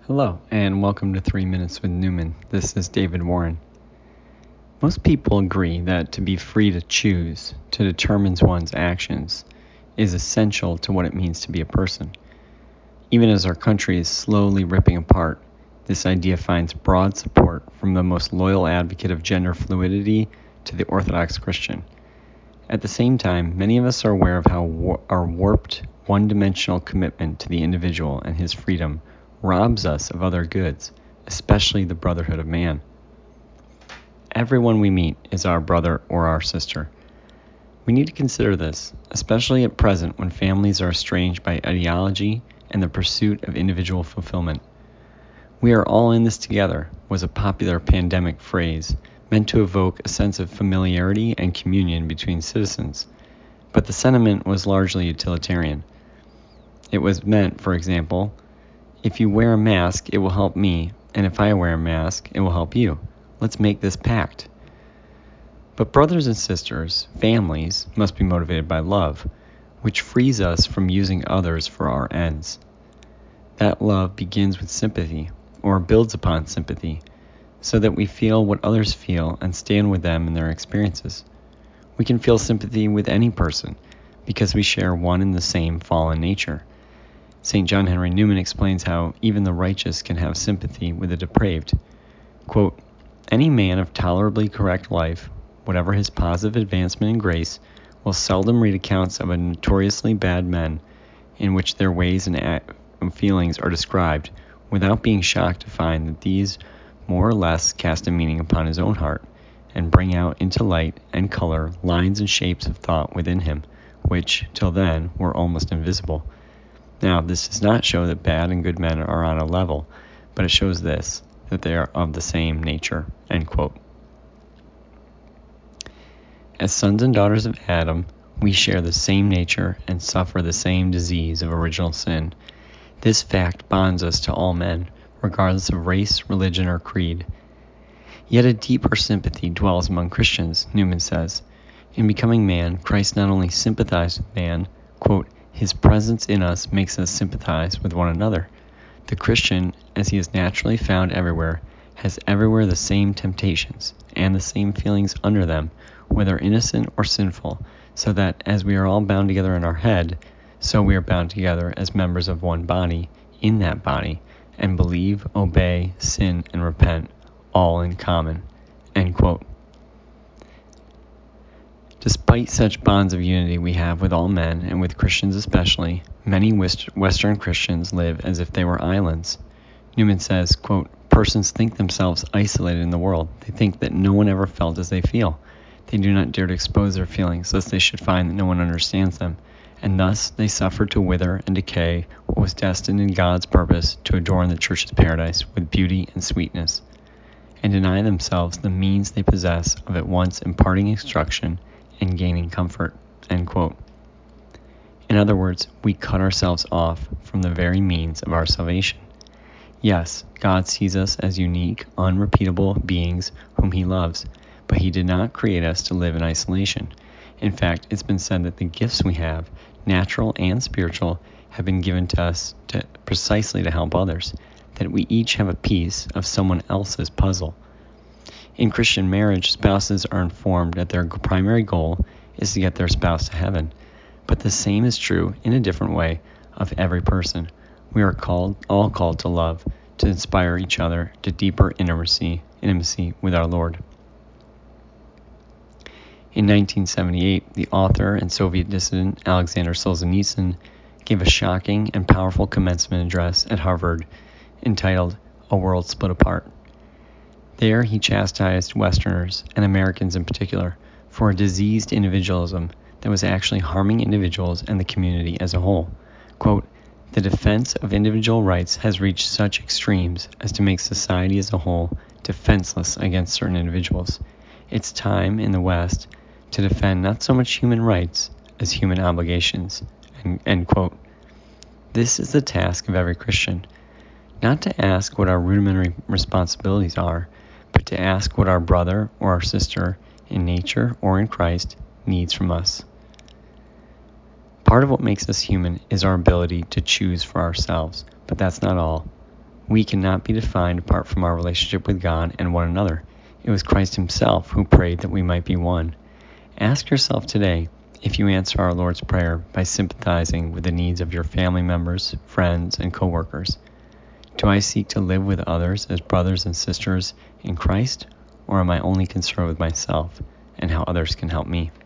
Hello, and welcome to 3 Minutes with Newman. This is David Warren. Most people agree that to be free to choose, to determine one's actions, is essential to what it means to be a person. Even as our country is slowly ripping apart, this idea finds broad support from the most loyal advocate of gender fluidity to the Orthodox Christian. At the same time, many of us are aware of how our warped, one-dimensional commitment to the individual and his freedom robs us of other goods, especially the brotherhood of man. Everyone we meet is our brother or our sister. We need to consider this, especially at present when families are estranged by ideology and the pursuit of individual fulfillment. "We are all in this together" was a popular pandemic phrase meant to evoke a sense of familiarity and communion between citizens, but the sentiment was largely utilitarian. It was meant, for example, if you wear a mask, it will help me, and if I wear a mask, it will help you. Let's make this pact. But brothers and sisters, families, must be motivated by love, which frees us from using others for our ends. That love begins with sympathy, or builds upon sympathy, so that we feel what others feel and stand with them in their experiences. We can feel sympathy with any person, because we share one and the same fallen nature. St. John Henry Newman explains how even the righteous can have sympathy with the depraved. Quote, "Any man of tolerably correct life, whatever his positive advancement in grace, will seldom read accounts of a notoriously bad men in which their ways and feelings are described without being shocked to find that these more or less cast a meaning upon his own heart and bring out into light and color lines and shapes of thought within him, which, till then, were almost invisible. Now, this does not show that bad and good men are on a level, but it shows this, that they are of the same nature." End quote. As sons and daughters of Adam, we share the same nature and suffer the same disease of original sin. This fact bonds us to all men, regardless of race, religion, or creed. Yet a deeper sympathy dwells among Christians, Newman says. In becoming man, Christ not only sympathized with man, quote, "His presence in us makes us sympathize with one another." The Christian, as he is naturally found everywhere, has everywhere the same temptations and the same feelings under them, whether innocent or sinful, so that as we are all bound together in our head, so we are bound together as members of one body, in that body, and believe, obey, sin, and repent, all in common. End quote. Despite such bonds of unity we have with all men, and with Christians especially, many Western Christians live as if they were islands. Newman says, quote, "Persons think themselves isolated in the world. They think that no one ever felt as they feel. They do not dare to expose their feelings, lest they should find that no one understands them. And thus they suffer to wither and decay what was destined in God's purpose to adorn the church's paradise with beauty and sweetness, and deny themselves the means they possess of at once imparting instruction and gaining comfort." End quote. In other words, we cut ourselves off from the very means of our salvation. Yes, God sees us as unique, unrepeatable beings whom He loves, but He did not create us to live in isolation. In fact, it's been said that the gifts we have, natural and spiritual, have been given to us precisely to help others, that we each have a piece of someone else's puzzle. In Christian marriage, spouses are informed that their primary goal is to get their spouse to heaven. But the same is true, in a different way, of every person. We are all called to love, to inspire each other to deeper intimacy with our Lord. In 1978, the author and Soviet dissident Alexander Solzhenitsyn gave a shocking and powerful commencement address at Harvard entitled "A World Split Apart." There he chastised Westerners, and Americans in particular, for a diseased individualism that was actually harming individuals and the community as a whole. Quote, "The defense of individual rights has reached such extremes as to make society as a whole defenseless against certain individuals. It's time in the West to defend not so much human rights as human obligations." End quote. This is the task of every Christian, not to ask what our rudimentary responsibilities are, but to ask what our brother or our sister, in nature or in Christ, needs from us. Part of what makes us human is our ability to choose for ourselves, but that's not all. We cannot be defined apart from our relationship with God and one another. It was Christ himself who prayed that we might be one. Ask yourself today if you answer our Lord's Prayer by sympathizing with the needs of your family members, friends, and co-workers. Do I seek to live with others as brothers and sisters in Christ, or am I only concerned with myself and how others can help me?